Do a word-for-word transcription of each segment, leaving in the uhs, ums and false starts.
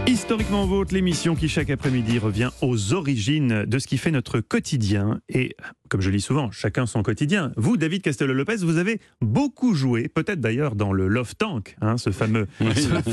Historiquement Vôtre, l'émission qui chaque après-midi revient aux origines de ce qui fait notre quotidien. Et comme je lis souvent, chacun son quotidien. Vous, David Castello-Lopez, vous avez beaucoup joué, peut-être d'ailleurs dans le Love Tank, hein, ce, fameux, oui.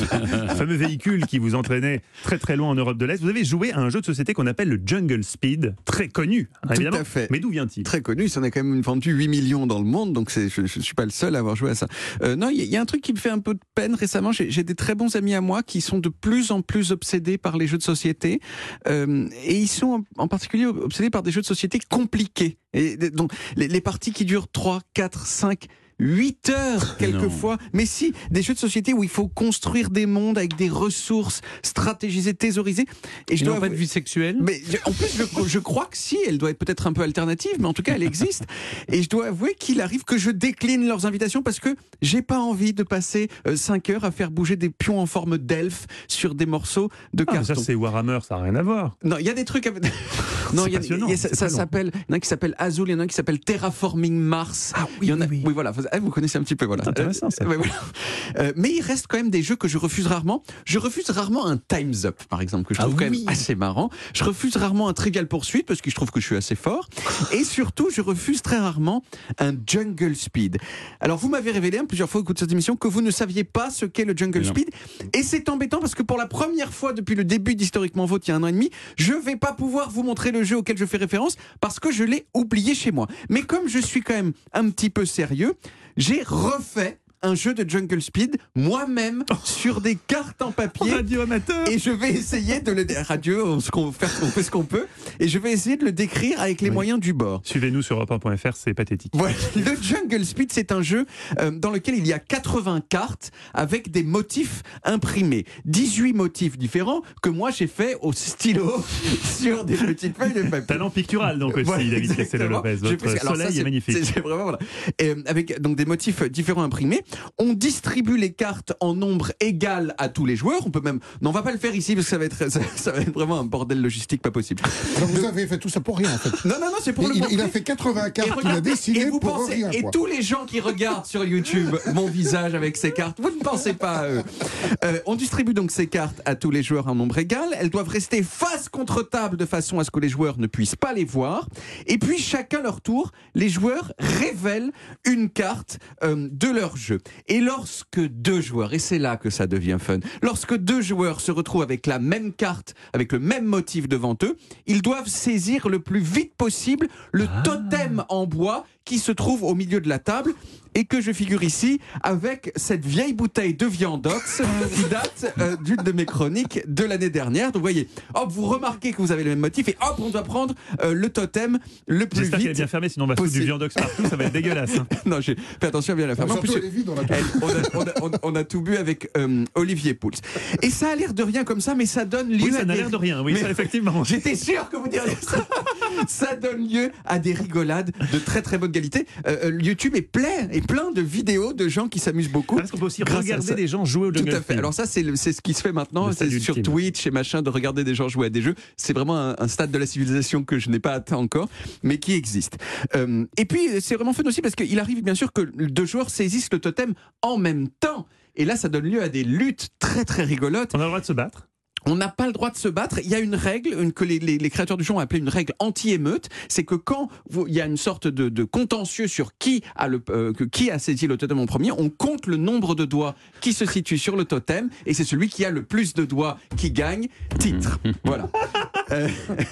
ce fameux véhicule qui vous entraînait très très loin en Europe de l'Est. Vous avez joué à un jeu de société qu'on appelle le Jungle Speed, très connu, hein, Tout évidemment. à fait. Mais d'où vient-il ? Très connu, il s'en a quand même vendu huit millions dans le monde, donc c'est, je ne suis pas le seul à avoir joué à ça. Euh, non, il y, y a un truc qui me fait un peu de peine récemment. J'ai, j'ai des très bons amis à moi qui sont de plus en plus obsédés par les jeux de société, euh, et ils sont en, en particulier obsédés par des jeux de société compliqués. Et donc les, les parties qui durent trois, quatre, cinq, huit heures quelquefois, non. Mais si, des jeux de société où il faut construire des mondes avec des ressources stratégisées, thésauriser. Et je dois pas de vie sexuelle. Mais en plus, je, je crois que si, elle doit être peut-être un peu alternative, mais en tout cas, elle existe. Et je dois avouer qu'il arrive que je décline leurs invitations parce que j'ai pas envie de passer cinq heures à faire bouger des pions en forme d'elfes sur des morceaux de ah, carton. Ça, c'est Warhammer, ça n'a rien à voir. Non, il y a des trucs. Avec... non, il y a, y a, ça, ça s'appelle. Il y en a un qui s'appelle Azul, il y en a un qui s'appelle Terraforming Mars. Ah oui, il y en a, oui, oui. oui, voilà. Ah, vous connaissez un petit peu, voilà. C'est intéressant, ça. Euh, ouais, voilà. euh, mais il reste quand même des jeux que je refuse rarement. Je refuse rarement un Time's Up, par exemple, que je trouve ah, quand oui. même assez marrant. Je refuse rarement un Trivial Pursuit parce que je trouve que je suis assez fort. Et surtout, je refuse très rarement un Jungle Speed. Alors, vous m'avez révélé hein, plusieurs fois au cours de cette émission que vous ne saviez pas ce qu'est le Jungle Speed. Et c'est embêtant parce que pour la première fois depuis le début d'Historiquement Vôtre, il y a un an et demi, je ne vais pas pouvoir vous montrer le jeu auquel je fais référence parce que je l'ai oublié chez moi. Mais comme je suis quand même un petit peu sérieux, j'ai refait un jeu de Jungle Speed moi-même oh. sur des cartes en papier. Radio amateur. Et je vais essayer de le radio, on, on fait ce qu'on peut, et je vais essayer de le décrire avec les oui. moyens du bord. Suivez-nous sur europe un point f r, c'est pathétique. Voilà. Le Jungle Speed, c'est un jeu euh, dans lequel il y a quatre-vingts cartes avec des motifs imprimés, dix-huit motifs différents que moi j'ai fait au stylo sur des petites feuilles de papier. Talent pictural donc aussi, voilà, David Castello-Lopez. Votre alors, soleil ça, c'est, est magnifique. C'est, c'est vraiment voilà. Et, avec donc des motifs différents imprimés. On distribue les cartes en nombre égal à tous les joueurs. On peut même. Non, on va pas le faire ici parce que ça va être, ça, ça va être vraiment un bordel logistique pas possible. Alors vous avez fait tout ça pour rien en fait. Non, non, non, c'est pour et le. Il, il a fait quatre-vingts cartes, il a dessiné et vous pour pensez, rien. Et quoi. tous les gens qui regardent sur YouTube mon visage avec ces cartes, vous ne pensez pas à eux. Euh, on distribue donc ces cartes à tous les joueurs en nombre égal. Elles doivent rester face contre table de façon à ce que les joueurs ne puissent pas les voir. Et puis chacun leur tour, les joueurs révèlent une carte euh, de leur jeu. Et lorsque deux joueurs, et c'est là que ça devient fun, lorsque deux joueurs se retrouvent avec la même carte, avec le même motif devant eux, ils doivent saisir le plus vite possible le ah. totem en bois qui se trouve au milieu de la table et que je figure ici avec cette vieille bouteille de Viandox qui date euh, d'une de mes chroniques de l'année dernière. Donc vous voyez, hop, vous remarquez que vous avez le même motif et hop, on doit prendre euh, le totem le plus J'espère vite. J'espère qu'elle est bien fermée, sinon on va foutre du Viandox partout, ça va être dégueulasse. Hein. Non, j'ai fait attention à bien la fermer. En plus, elle est vide, on, a elle, on, a, on, a, on, a, on a tout bu avec euh, Olivier Pouls. Et ça a l'air de rien comme ça, mais ça donne lieu oui, ça à n'a des... l'air de rien, oui, mais ça effectivement. J'étais sûr que vous diriez ça. Ça donne lieu à des rigolades de très très bonne qualité. Euh, YouTube est plein, est plein de vidéos de gens qui s'amusent beaucoup. Parce qu'on peut aussi regarder des gens jouer au Jungle Tout à fait. Speed. Alors ça, c'est, le, c'est ce qui se fait maintenant. C'est sur Twitch et machin, de regarder des gens jouer à des jeux. C'est vraiment un, un stade de la civilisation que je n'ai pas atteint encore, mais qui existe. Euh, et puis, c'est vraiment fun aussi parce qu'il arrive bien sûr que deux joueurs saisissent le totem en même temps. Et là, ça donne lieu à des luttes très très rigolotes. On a le droit de se battre. On n'a pas le droit de se battre. Il y a une règle une, que les, les, les créateurs du jeu ont appelée une règle anti-émeute. C'est que quand vous, il y a une sorte de, de contentieux sur qui a, le, euh, que, qui a saisi le totem en premier, on compte le nombre de doigts qui se situent sur le totem et c'est celui qui a le plus de doigts qui gagne. Titre. Voilà. Euh...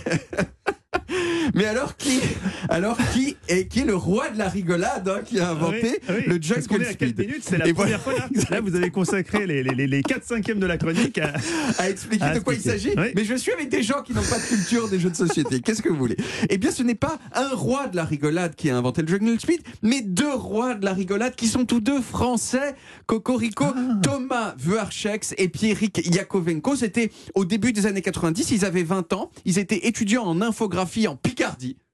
Mais alors qui, alors qui est, qui est le roi de la rigolade hein, qui a inventé oui, oui. le Jungle Speed. À quelle minute, c'est la et première voilà. fois là, là vous avez consacré les, les, les quatre cinquièmes de la chronique à, à expliquer à de quoi expliquer. il s'agit. Oui. Mais je suis avec des gens qui n'ont pas de culture des jeux de société. Qu'est-ce que vous voulez ? Eh bien, ce n'est pas un roi de la rigolade qui a inventé le Jungle Speed, mais deux rois de la rigolade qui sont tous deux français. Cocorico, ah. Thomas Vuarchex et Pierrick Yakovenko. C'était au début des années quatre-vingt-dix. Ils avaient vingt ans. Ils étaient étudiants en infographie en Picardie.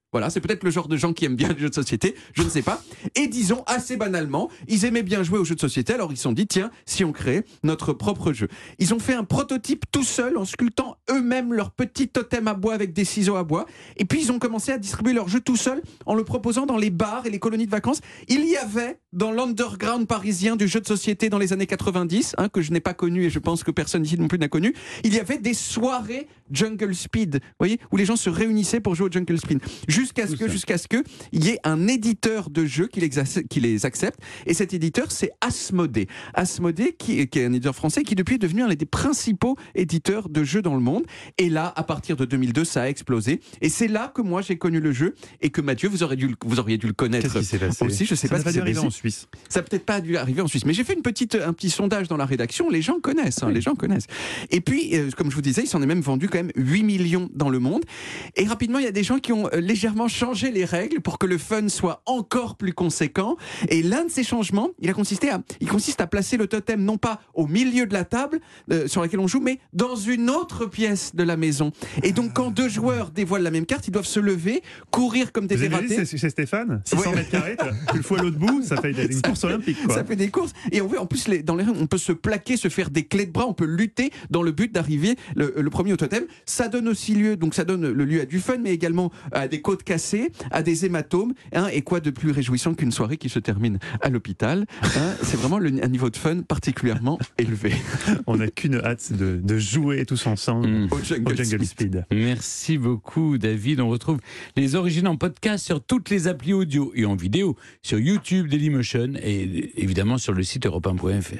Voilà, c'est peut-être le genre de gens qui aiment bien les jeux de société, je ne sais pas. Et disons, assez banalement, ils aimaient bien jouer aux jeux de société, alors ils se sont dit, tiens, si on crée notre propre jeu. Ils ont fait un prototype tout seul en sculptant eux-mêmes leur petit totem à bois avec des ciseaux à bois. Et puis ils ont commencé à distribuer leur jeu tout seul en le proposant dans les bars et les colonies de vacances. Il y avait dans l'underground parisien du jeu de société dans les années quatre-vingt-dix, hein, que je n'ai pas connu et je pense que personne ici non plus n'a connu, il y avait des soirées Jungle Speed, vous voyez, où les gens se réunissaient pour jouer au Jungle Speed. Jusqu'à ce que, jusqu'à ce que, il y ait un éditeur de jeux qui les, qui les accepte. Et cet éditeur, c'est Asmodée. Asmodée, qui, qui est un éditeur français, qui depuis est devenu un des principaux éditeurs de jeux dans le monde. Et là, à partir de deux mille deux, ça a explosé. Et c'est là que moi, j'ai connu le jeu et que Mathieu, vous auriez dû, vous auriez dû le connaître. Qu'est-ce qui s'est passé aussi. Je sais ça pas ce qui s'est arrivé passé. en Suisse. Ça peut-être pas dû arriver en Suisse. Mais j'ai fait une petite, un petit sondage dans la rédaction. Les gens connaissent. Hein, oui. Les gens connaissent. Et puis, euh, comme je vous disais, il s'en est même vendu quand même huit millions dans le monde. Et rapidement, il y a des gens qui ont euh, légèrement changé les règles pour que le fun soit encore plus conséquent. Et l'un de ces changements, il a consisté à, il consiste à placer le totem non pas au milieu de la table euh, sur laquelle on joue, mais dans une autre pièce de la maison. Et donc, quand deux joueurs dévoilent la même carte, ils doivent se lever, courir comme des Vous avez dératés. vu, c'est chez Stéphane, six cents Ouais. mètres carrés, tu le fois l'autre bout, ça fait une course olympique. Quoi. Ça fait des courses. Et on veut, en plus, les, dans les règles, on peut se plaquer, se faire des clés de bras, on peut lutter dans le but d'arriver le, le premier au totem. Ça donne aussi lieu, donc ça donne le lieu à du fun, mais également à des côtes cassées, à des hématomes. Hein, et quoi de plus réjouissant qu'une soirée qui se termine à l'hôpital, hein. C'est vraiment le, un niveau de fun particulièrement élevé. On n'a qu'une hâte de, de jouer tous ensemble Mmh. Au Jungle, au Jungle Speed. Speed. Merci beaucoup, David. On retrouve les origines en podcast sur toutes les applis audio et en vidéo sur YouTube, Dailymotion et évidemment sur le site europe un point f r.